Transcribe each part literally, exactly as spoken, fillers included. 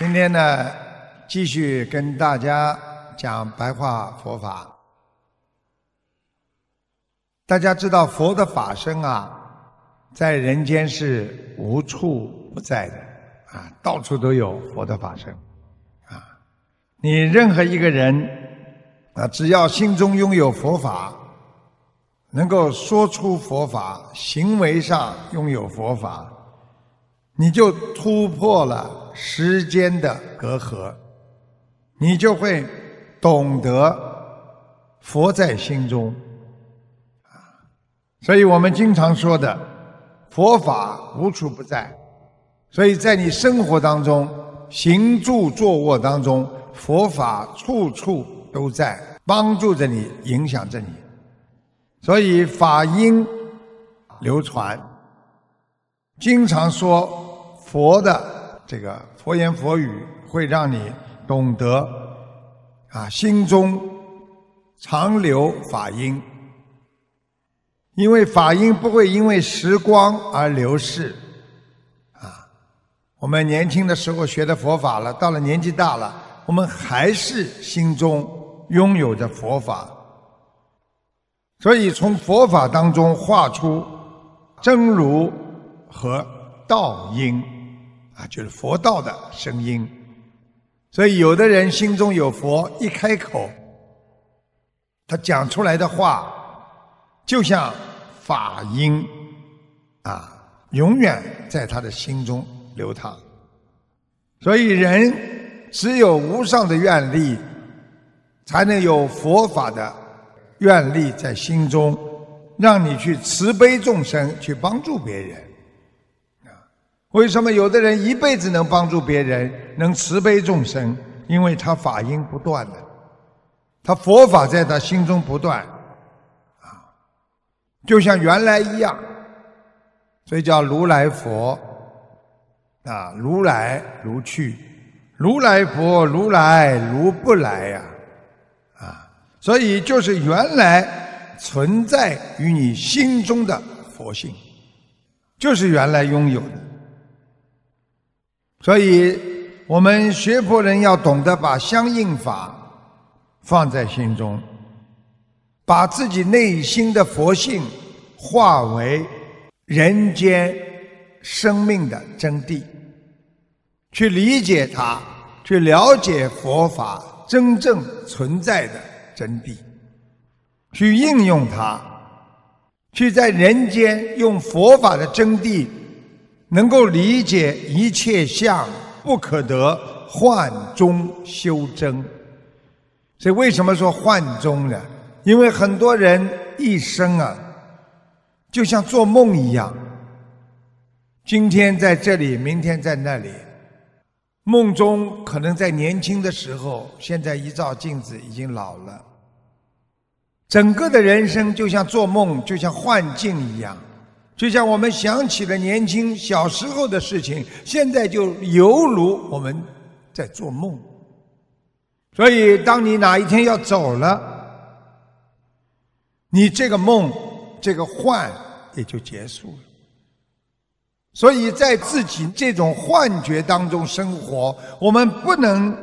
今天呢，继续跟大家讲白话佛法。大家知道佛的法身啊，在人间是无处不在的啊，到处都有佛的法身啊。你任何一个人啊，只要心中拥有佛法，能够说出佛法，行为上拥有佛法，你就突破了时间的隔阂，你就会懂得佛在心中啊。所以我们经常说的佛法无处不在，所以在你生活当中行住坐卧当中，佛法处处都在，帮助着你，影响着你。所以法音流传，经常说佛的这个佛言佛语会让你懂得啊，心中常留法音，因为法音不会因为时光而流逝啊。我们年轻的时候学的佛法了，到了年纪大了，我们还是心中拥有着佛法，所以从佛法当中画出真如和道音啊，就是佛道的声音。所以有的人心中有佛，一开口他讲出来的话就像法音啊，永远在他的心中流淌。所以人只有无上的愿力，才能有佛法的愿力在心中，让你去慈悲众生，去帮助别人。为什么有的人一辈子能帮助别人，能慈悲众生？因为他法音不断的，他佛法在他心中不断啊，就像原来一样，所以叫如来佛啊，如来如去，如来佛如来如不来呀 啊, 啊，所以就是原来存在于你心中的佛性，就是原来拥有的。所以我们学佛人要懂得把相应法放在心中，把自己内心的佛性化为人间生命的真谛，去理解它，去了解佛法真正存在的真谛，去应用它，去在人间用佛法的真谛能够理解一切相不可得，幻中修真。所以为什么说幻中呢？因为很多人一生啊，就像做梦一样，今天在这里，明天在那里，梦中可能在年轻的时候，现在一照镜子已经老了。整个的人生就像做梦，就像幻境一样，就像我们想起了年轻小时候的事情，现在就犹如我们在做梦。所以当你哪一天要走了，你这个梦这个幻也就结束了。所以在自己这种幻觉当中生活，我们不能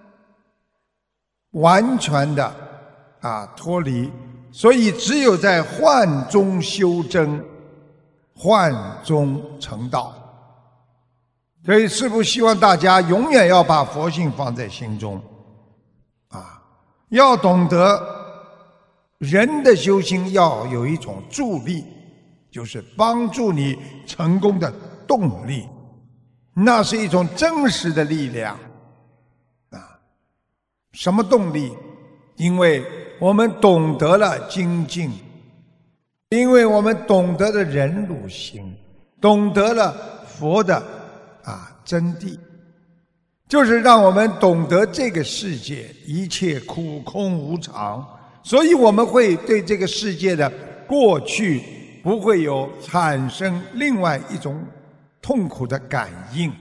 完全的啊脱离，所以只有在幻中修真，幻中成道。所以师父希望大家永远要把佛性放在心中啊，要懂得人的修行要有一种助力，就是帮助你成功的动力，那是一种真实的力量啊。什么动力？因为我们懂得了精进，因为我们懂得了忍辱行，懂得了佛的啊真谛，就是让我们懂得这个世界一切苦空无常，所以我们会对这个世界的过去不会有产生另外一种痛苦的感应。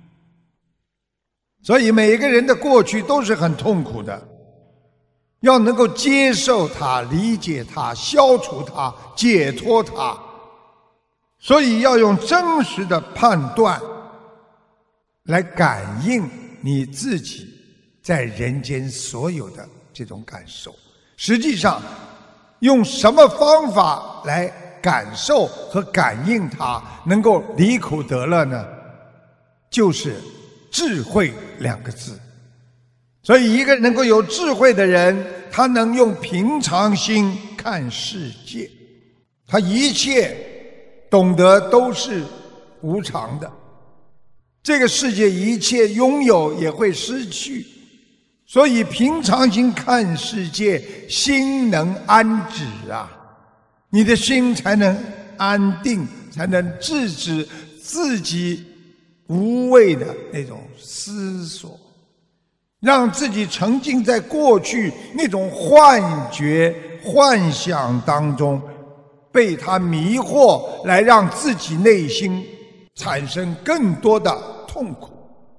所以每一个人的过去都是很痛苦的，要能够接受它，理解它，消除它，解脱它。所以要用真实的判断来感应你自己在人间所有的这种感受。实际上，用什么方法来感受和感应它，能够离苦得乐呢？就是智慧两个字。所以一个能够有智慧的人，他能用平常心看世界，他一切懂得都是无常的，这个世界一切拥有也会失去，所以平常心看世界，心能安止啊，你的心才能安定，才能制止自己无谓的那种思索，让自己沉浸在过去那种幻觉、幻想当中，被它迷惑，来让自己内心产生更多的痛苦。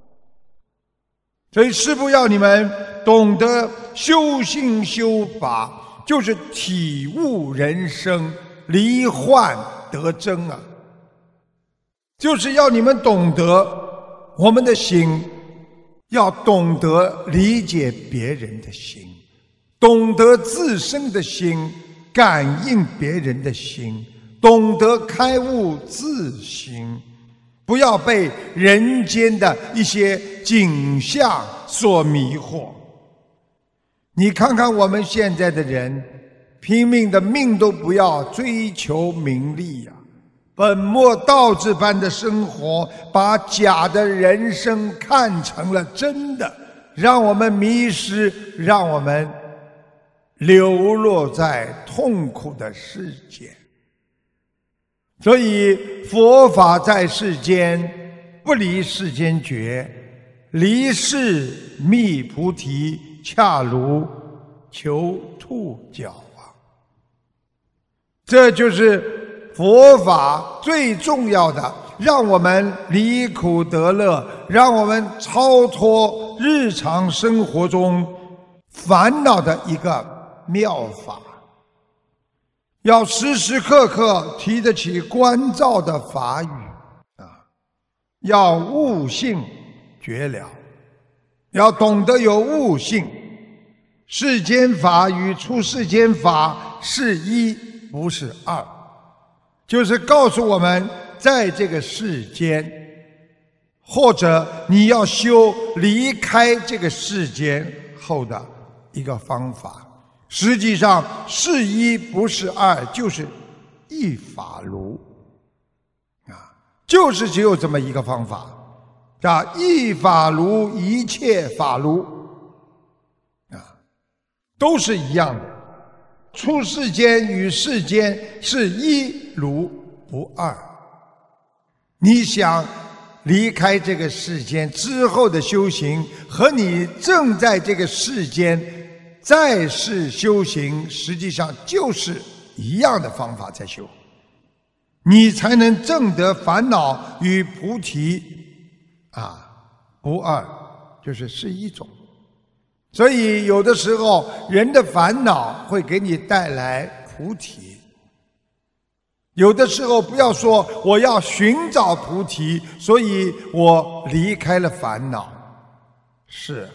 所以师父要你们懂得修心修法，就是体悟人生，离幻得真啊！就是要你们懂得我们的心，要懂得理解别人的心，懂得自身的心，感应别人的心，懂得开悟自心，不要被人间的一些景象所迷惑。你看看我们现在的人，拼命的命都不要，追求名利呀、啊，本末倒置般的生活，把假的人生看成了真的，让我们迷失，让我们流落在痛苦的世界。所以佛法在世间，不离世间觉，离世觅菩提，恰如求兔角啊！这就是佛法最重要的，让我们离苦得乐，让我们超脱日常生活中烦恼的一个妙法。要时时刻刻提得起关照的法语啊，要悟性觉了，要懂得有悟性。世间法与出世间法是一，不是二，就是告诉我们，在这个世间，或者你要修离开这个世间后的一个方法。实际上是一不是二，就是一法如啊，就是只有这么一个方法啊，一法如一切法如啊，都是一样的。出世间与世间是一如不二。你想离开这个世间之后的修行，和你正在这个世间在世修行，实际上就是一样的方法在修，你才能证得烦恼与菩提啊不二，就是是一种。所以有的时候人的烦恼会给你带来菩提，有的时候不要说我要寻找菩提，所以我离开了烦恼，是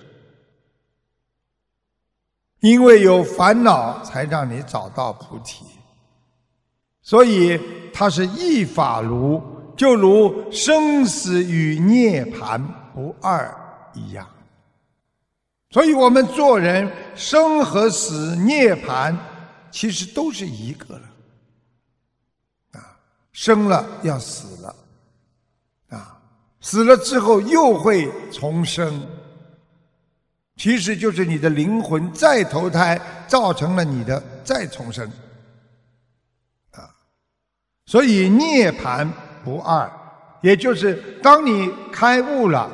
因为有烦恼才让你找到菩提。所以它是一法如，就如生死与涅槃不二一样。所以我们做人生和死涅槃其实都是一个了啊，生了要死了啊，死了之后又会重生，其实就是你的灵魂再投胎造成了你的再重生啊。所以涅槃不二，也就是当你开悟了，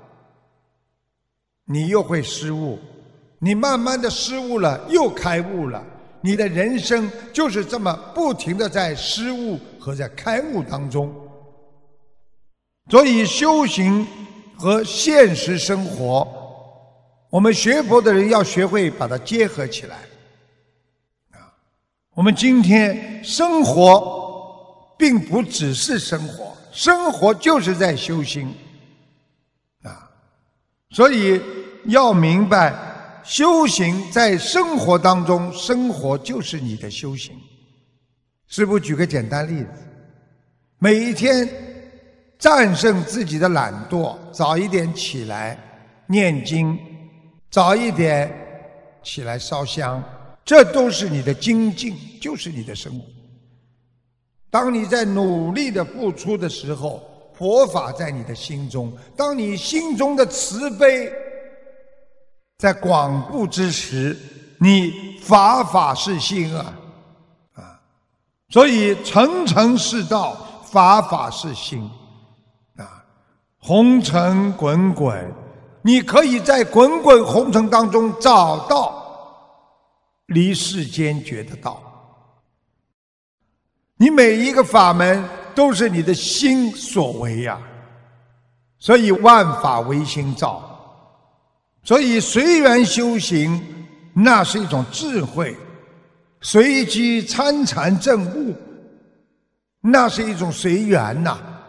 你又会失悟，你慢慢的失悟了，又开悟了，你的人生就是这么不停的在失悟和在开悟当中。所以修行和现实生活，我们学佛的人要学会把它结合起来啊。我们今天生活并不只是生活，生活就是在修心啊。 所以要明白，修行在生活当中，生活就是你的修行。师父举个简单例子，每一天战胜自己的懒惰，早一点起来念经，早一点起来烧香，这都是你的精进，就是你的生活。当你在努力的付出的时候，佛法在你的心中，当你心中的慈悲在广布之时，你法法是心啊啊！所以层层是道，法法是心啊！红尘滚滚，你可以在滚滚红尘当中找到离世间觉的道。你每一个法门都是你的心所为呀、啊，所以万法唯心造。所以随缘修行，那是一种智慧；随机参禅证悟，那是一种随缘呐、啊。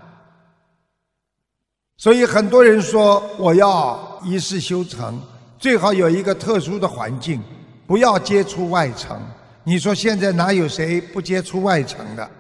所以很多人说，我要一世修成，最好有一个特殊的环境，不要接触外尘。你说现在哪有谁不接触外尘的？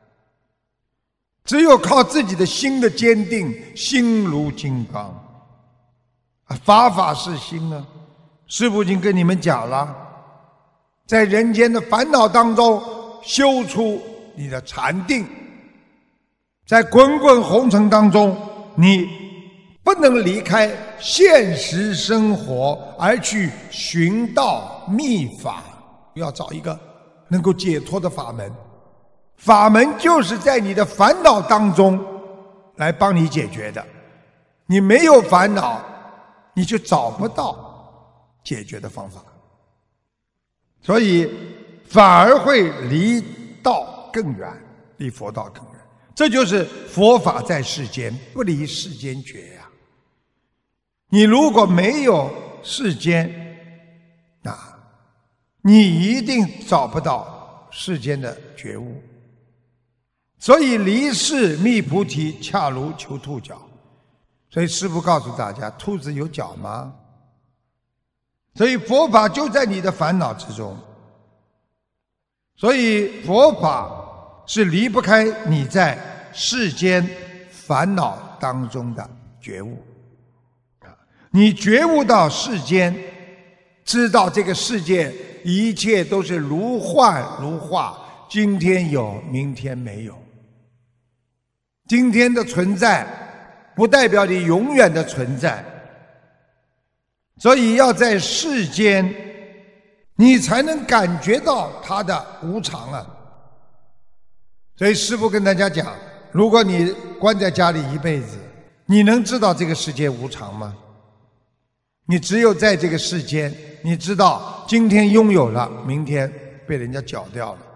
只有靠自己的心的坚定，心如金刚啊，法法是心啊。师父已经跟你们讲了，在人间的烦恼当中修出你的禅定，在滚滚红尘当中，你不能离开现实生活而去寻道秘法，要找一个能够解脱的法门。法门就是在你的烦恼当中来帮你解决的。你没有烦恼，你就找不到解决的方法，所以反而会离道更远，离佛道更远。这就是佛法在世间，不离世间觉呀、啊。你如果没有世间啊，你一定找不到世间的觉悟。所以离世觅菩提，恰如求兔角。所以师父告诉大家，兔子有角吗？所以佛法就在你的烦恼之中。所以佛法是离不开你在世间烦恼当中的觉悟。你觉悟到世间，知道这个世界一切都是如幻如化，今天有，明天没有。今天的存在不代表你永远的存在，所以要在世间你才能感觉到它的无常啊。所以师父跟大家讲，如果你关在家里一辈子，你能知道这个世界无常吗？你只有在这个世间，你知道今天拥有了，明天被人家缴掉了。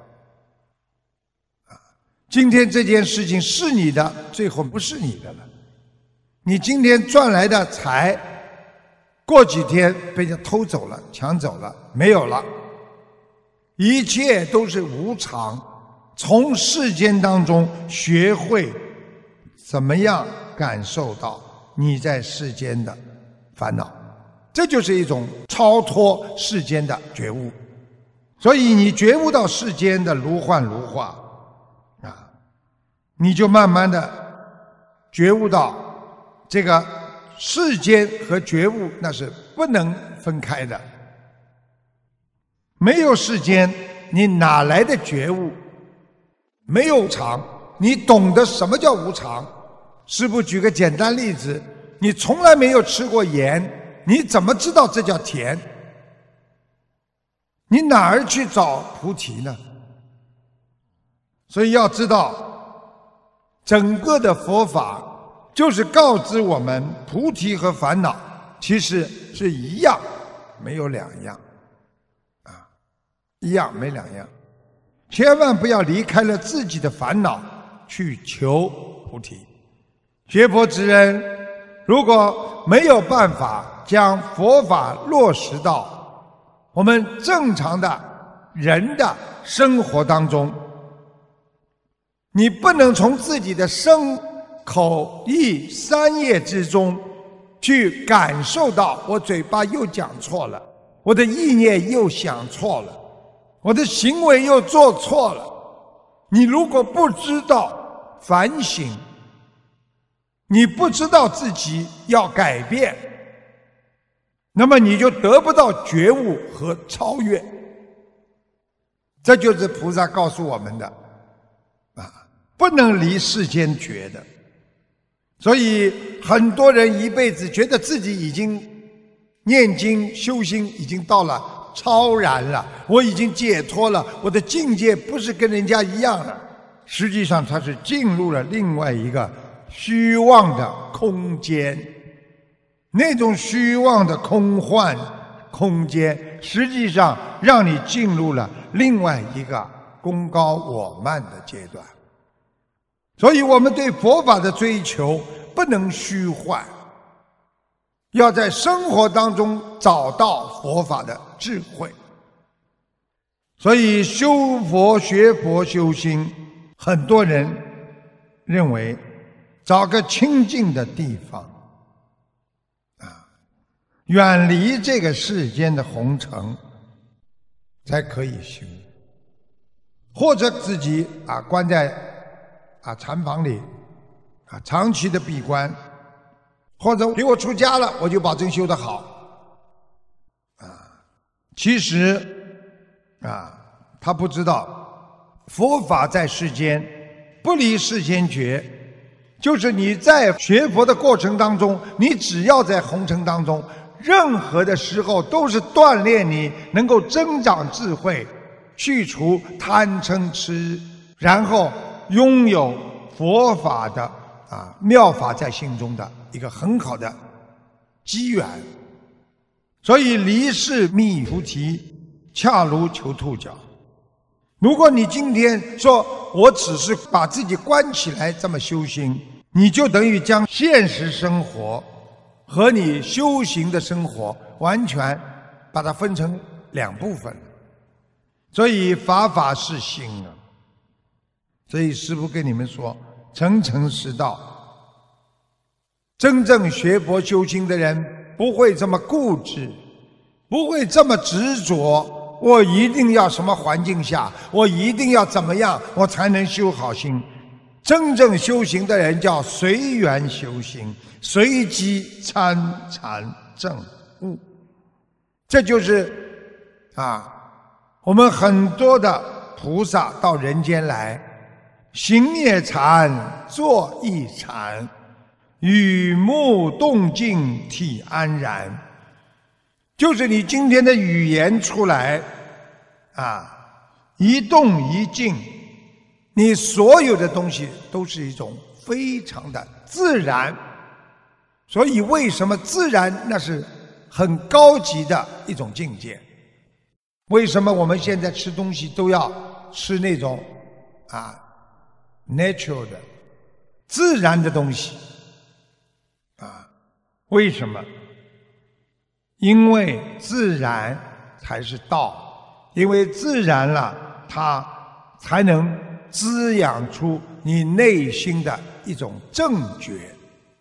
今天这件事情是你的，最后不是你的了。你今天赚来的财，过几天被人家偷走了，抢走了，没有了。一切都是无常，从世间当中学会怎么样感受到你在世间的烦恼，这就是一种超脱世间的觉悟。所以你觉悟到世间的如幻如化啊，你就慢慢的觉悟到这个世间和觉悟那是不能分开的。没有世间，你哪来的觉悟？没有无常，你懂得什么叫无常？师父举个简单例子，你从来没有吃过盐，你怎么知道这叫甜？你哪儿去找菩提呢？所以要知道，整个的佛法就是告知我们，菩提和烦恼其实是一样，没有两样啊，一样没两样。千万不要离开了自己的烦恼去求菩提。学佛之人如果没有办法将佛法落实到我们正常的人的生活当中，你不能从自己的身口意三业之中去感受到我嘴巴又讲错了，我的意念又想错了，我的行为又做错了。你如果不知道反省，你不知道自己要改变，那么你就得不到觉悟和超越。这就是菩萨告诉我们的啊，不能离世间觉的。所以很多人一辈子觉得自己已经念经修心已经到了超然了，我已经解脱了，我的境界不是跟人家一样了。实际上他是进入了另外一个虚妄的空间，那种虚妄的空幻空间实际上让你进入了另外一个功高我慢的阶段。所以我们对佛法的追求不能虚幻，要在生活当中找到佛法的智慧。所以修佛学佛修心，很多人认为找个清净的地方啊，远离这个世间的红尘才可以修，或者自己啊关在啊禅房里啊长期的闭关，或者给我出家了我就保证修得好啊。其实啊他不知道佛法在世间不离世间觉，就是你在学佛的过程当中，你只要在红尘当中，任何的时候都是锻炼你能够增长智慧，去除贪嗔痴，然后拥有佛法的啊妙法在心中的一个很好的机缘。所以离世觅菩提，恰如求兔角。如果你今天说我只是把自己关起来这么修行，你就等于将现实生活和你修行的生活完全把它分成两部分。所以法法是心啊。所以师父跟你们说，诚诚实道，真正学佛修心的人不会这么固执，不会这么执着，我一定要什么环境下，我一定要怎么样我才能修好心。真正修行的人叫随缘修行，随机参禅证悟。这就是啊，我们很多的菩萨到人间来，行也禅，坐亦禅，语目动静体安然。就是你今天的语言出来啊，一动一静，你所有的东西都是一种非常的自然。所以为什么自然那是很高级的一种境界？为什么我们现在吃东西都要吃那种啊 natural 的自然的东西啊？为什么？因为自然才是道，因为自然了，它才能滋养出你内心的一种正觉。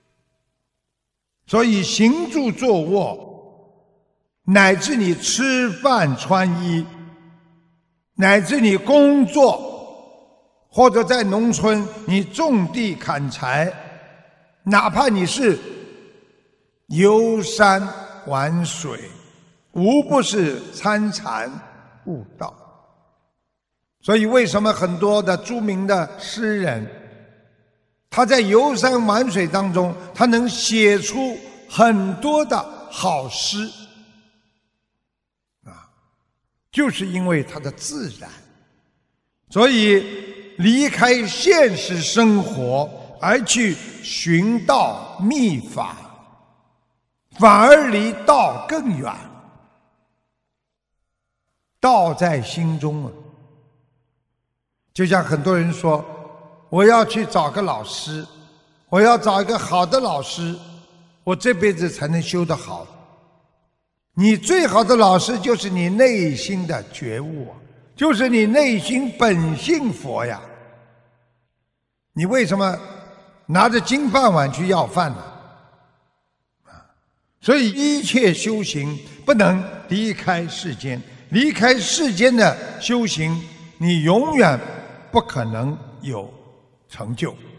所以行住坐卧，乃至你吃饭穿衣，乃至你工作，或者在农村你种地砍柴，哪怕你是游山玩水，无不是参禅悟道。所以为什么很多的著名的诗人，他在游山玩水当中，他能写出很多的好诗啊，就是因为他的自然。所以离开现实生活而去寻道觅法，反而离道更远。道在心中啊。就像很多人说，我要去找个老师，我要找一个好的老师，我这辈子才能修得好。你最好的老师就是你内心的觉悟啊，就是你内心本性佛呀。你为什么拿着金饭碗去要饭呢？ 所以一切修行不能离开世间，离开世间的修行，你永远不可能有成就。